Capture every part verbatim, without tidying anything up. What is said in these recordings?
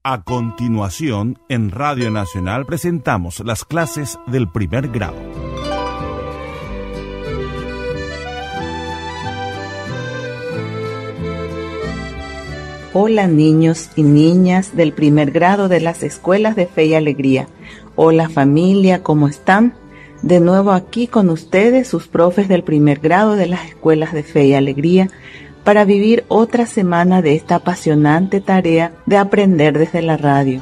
A continuación, en Radio Nacional presentamos las clases del primer grado. Hola niños y niñas del primer grado de las escuelas de Fe y Alegría. Hola familia, ¿cómo están? De nuevo aquí con ustedes, sus profes del primer grado de las escuelas de Fe y Alegría, para vivir otra semana de esta apasionante tarea de aprender desde la radio.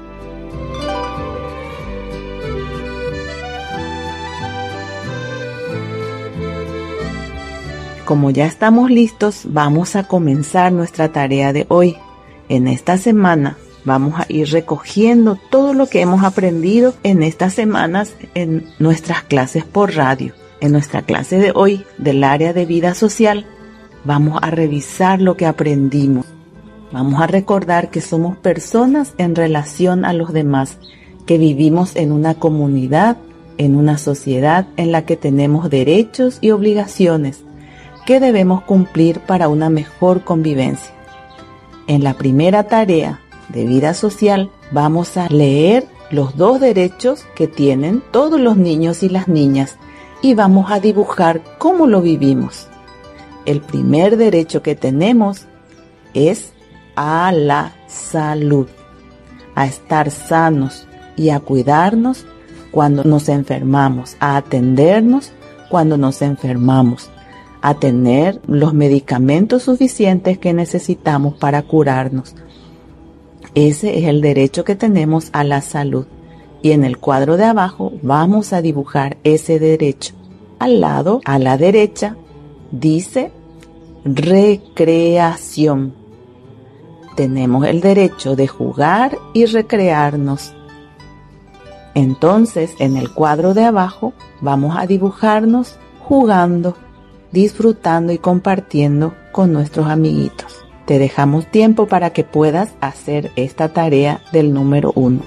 Como ya estamos listos, vamos a comenzar nuestra tarea de hoy. En esta semana vamos a ir recogiendo todo lo que hemos aprendido en estas semanas en nuestras clases por radio. En nuestra clase de hoy del área de vida social, vamos a revisar lo que aprendimos. Vamos a recordar que somos personas en relación a los demás, que vivimos en una comunidad, en una sociedad en la que tenemos derechos y obligaciones que debemos cumplir para una mejor convivencia. En la primera tarea de vida social vamos a leer los dos derechos que tienen todos los niños y las niñas y vamos a dibujar cómo lo vivimos. El primer derecho que tenemos es a la salud, a estar sanos y a cuidarnos cuando nos enfermamos, a atendernos cuando nos enfermamos, a tener los medicamentos suficientes que necesitamos para curarnos. Ese es el derecho que tenemos a la salud. Y en el cuadro de abajo vamos a dibujar ese derecho. Al lado, a la derecha, dice recreación. Tenemos el derecho de jugar y recrearnos. Entonces, en el cuadro de abajo, vamos a dibujarnos jugando, disfrutando y compartiendo con nuestros amiguitos. Te dejamos tiempo para que puedas hacer esta tarea del número uno.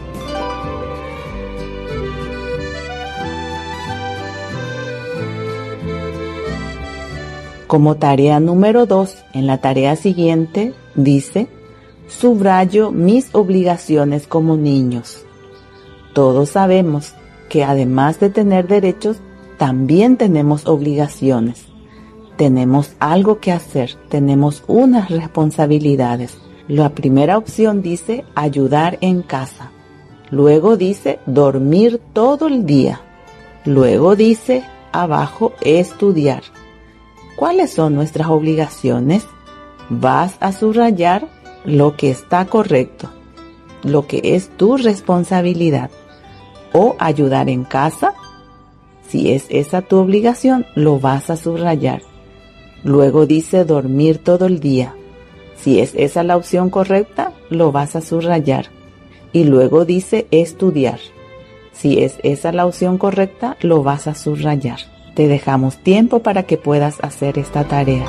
Como tarea número dos, en la tarea siguiente, dice, subrayo mis obligaciones como niños. Todos sabemos que además de tener derechos, también tenemos obligaciones. Tenemos algo que hacer, tenemos unas responsabilidades. La primera opción dice ayudar en casa. Luego dice dormir todo el día. Luego dice abajo estudiar. ¿Cuáles son nuestras obligaciones? Vas a subrayar lo que está correcto, lo que es tu responsabilidad. O ayudar en casa. Si es esa tu obligación, lo vas a subrayar. Luego dice dormir todo el día. Si es esa la opción correcta, lo vas a subrayar. Y luego dice estudiar. Si es esa la opción correcta, lo vas a subrayar. Te dejamos tiempo para que puedas hacer esta tarea.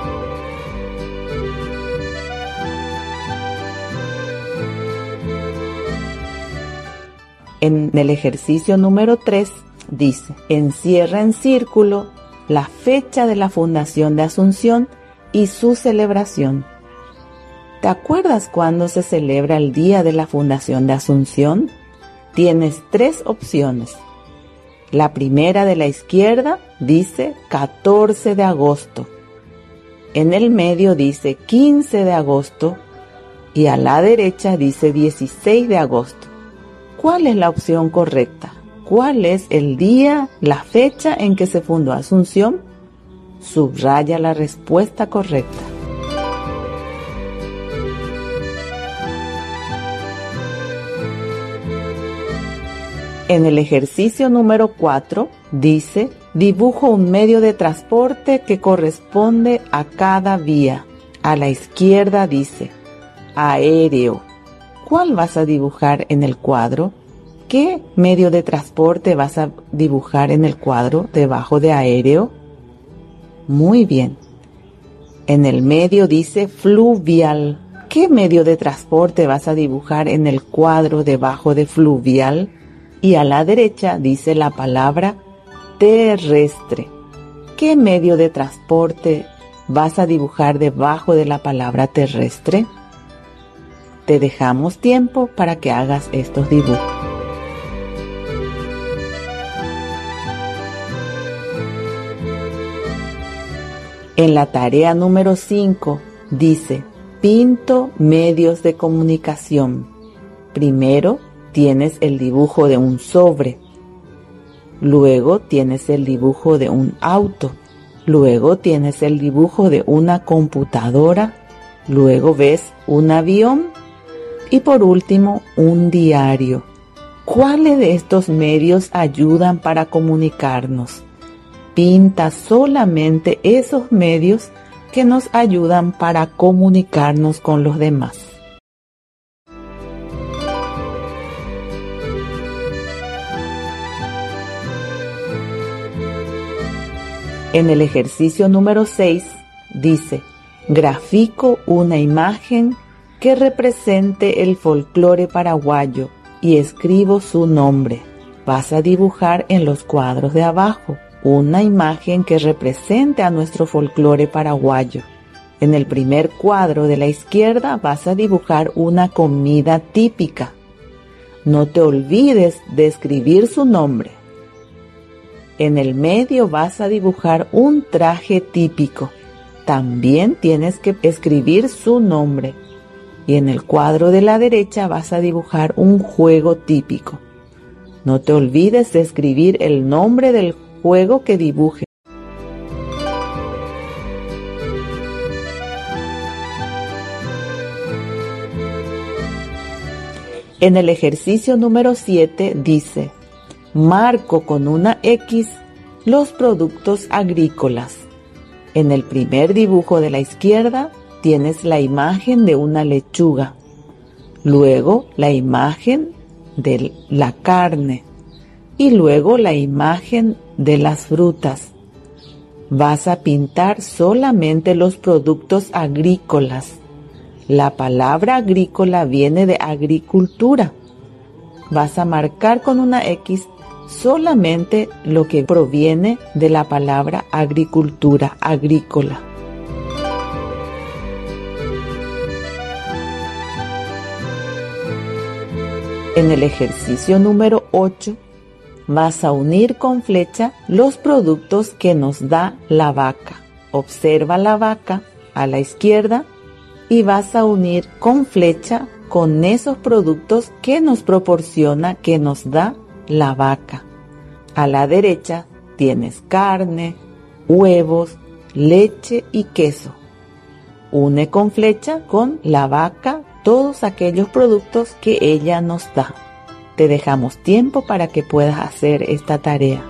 En el ejercicio número tres dice, encierra en círculo la fecha de la fundación de Asunción y su celebración. ¿Te acuerdas cuándo se celebra el día de la fundación de Asunción? Tienes tres opciones. La primera de la izquierda dice catorce de agosto. En el medio dice quince de agosto y a la derecha dice dieciséis de agosto. ¿Cuál es la opción correcta? ¿Cuál es el día, la fecha en que se fundó Asunción? Subraya la respuesta correcta. En el ejercicio número cuatro dice, dibujo un medio de transporte que corresponde a cada vía. A la izquierda dice, aéreo. ¿Cuál vas a dibujar en el cuadro? ¿Qué medio de transporte vas a dibujar en el cuadro debajo de aéreo? Muy bien. En el medio dice fluvial. ¿Qué medio de transporte vas a dibujar en el cuadro debajo de fluvial? Y a la derecha dice la palabra terrestre. ¿Qué medio de transporte vas a dibujar debajo de la palabra terrestre? Te dejamos tiempo para que hagas estos dibujos. En la tarea número cinco dice, pinto medios de comunicación. Primero tienes el dibujo de un sobre, luego tienes el dibujo de un auto, luego tienes el dibujo de una computadora, luego ves un avión y por último un diario. ¿Cuáles de estos medios ayudan para comunicarnos? Pinta solamente esos medios que nos ayudan para comunicarnos con los demás. En el ejercicio número seis dice, grafico una imagen que represente el folclore paraguayo y escribo su nombre. Vas a dibujar en los cuadros de abajo una imagen que represente a nuestro folclore paraguayo. En el primer cuadro de la izquierda vas a dibujar una comida típica. No te olvides de escribir su nombre. En el medio vas a dibujar un traje típico. También tienes que escribir su nombre. Y en el cuadro de la derecha vas a dibujar un juego típico. No te olvides de escribir el nombre del juego que dibuje. En el ejercicio número siete dice, marco con una X los productos agrícolas. En el primer dibujo de la izquierda tienes la imagen de una lechuga, luego la imagen de la carne y luego la imagen de las frutas. Vas a pintar solamente los productos agrícolas. La palabra agrícola viene de agricultura. Vas a marcar con una X solamente lo que proviene de la palabra agricultura, agrícola. En el ejercicio número ocho, vas a unir con flecha los productos que nos da la vaca. Observa la vaca a la izquierda y vas a unir con flecha con esos productos que nos proporciona, que nos da la vaca. A la derecha tienes carne, huevos, leche y queso. Une con flecha con la vaca todos aquellos productos que ella nos da. Te dejamos tiempo para que puedas hacer esta tarea.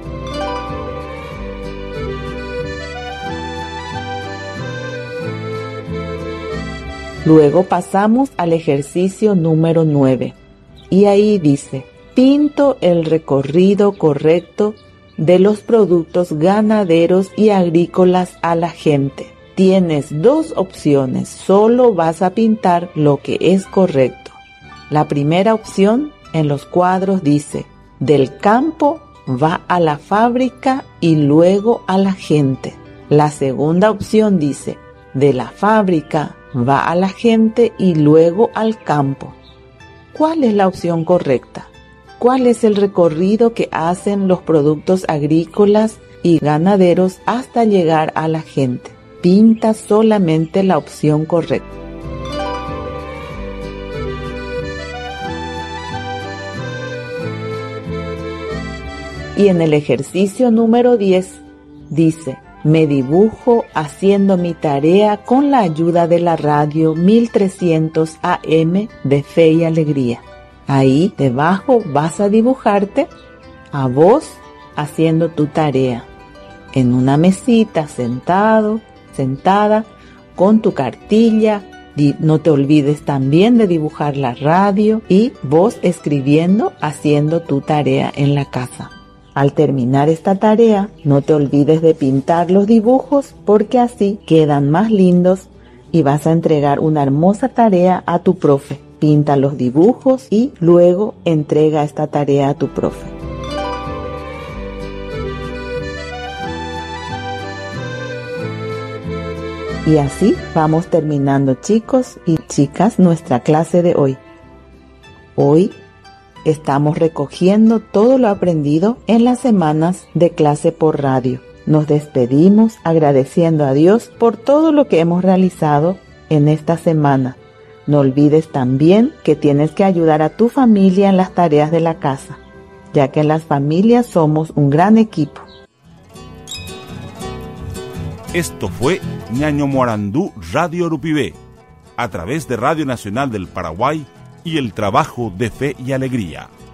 Luego pasamos al ejercicio número nueve. Y ahí dice, pinto el recorrido correcto de los productos ganaderos y agrícolas a la gente. Tienes dos opciones, solo vas a pintar lo que es correcto. La primera opción en los cuadros dice, del campo va a la fábrica y luego a la gente. La segunda opción dice, de la fábrica va a la gente y luego al campo. ¿Cuál es la opción correcta? ¿Cuál es el recorrido que hacen los productos agrícolas y ganaderos hasta llegar a la gente? Pinta solamente la opción correcta. Y en el ejercicio número diez dice, me dibujo haciendo mi tarea con la ayuda de la radio mil trescientos A M de Fe y Alegría. Ahí debajo vas a dibujarte a vos haciendo tu tarea en una mesita, sentado, sentada, con tu cartilla. No te olvides también de dibujar la radio y vos escribiendo, haciendo tu tarea en la casa. Al terminar esta tarea, no te olvides de pintar los dibujos porque así quedan más lindos y vas a entregar una hermosa tarea a tu profe. Pinta los dibujos y luego entrega esta tarea a tu profe. Y así vamos terminando, chicos y chicas, nuestra clase de hoy. Hoy estamos recogiendo todo lo aprendido en las semanas de clase por radio. Nos despedimos agradeciendo a Dios por todo lo que hemos realizado en esta semana. No olvides también que tienes que ayudar a tu familia en las tareas de la casa, ya que en las familias somos un gran equipo. Esto fue Ñaño Morandú Radio Urupibé, a través de Radio Nacional del Paraguay y el trabajo de Fe y Alegría.